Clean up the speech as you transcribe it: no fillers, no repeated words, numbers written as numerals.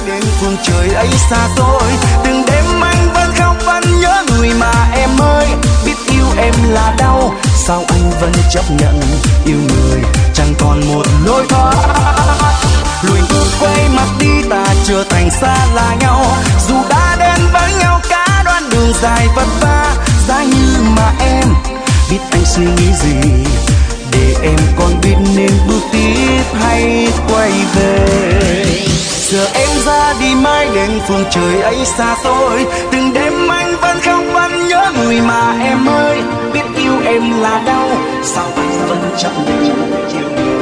đến phương trời ấy xa xôi. Từng đêm anh vẫn khóc vẫn nhớ người mà em ơi. Biết yêu em là đau, sao anh vẫn chấp nhận yêu người chẳng còn một lối thoát. Lùi bước quay mặt đi ta trở thành xa lạ nhau. Dù đã đến với nhau cả đoạn đường dài vất vả, giá như mà em biết anh suy nghĩ gì, để em còn biết nên bước tiếp hay quay về. Giờ em ra đi mãi đến phương trời ấy xa xôi. Từng đêm anh vẫn khóc vẫn nhớ người mà em ơi. Biết yêu em là đau, sao anh vẫn chấp nhận yêu người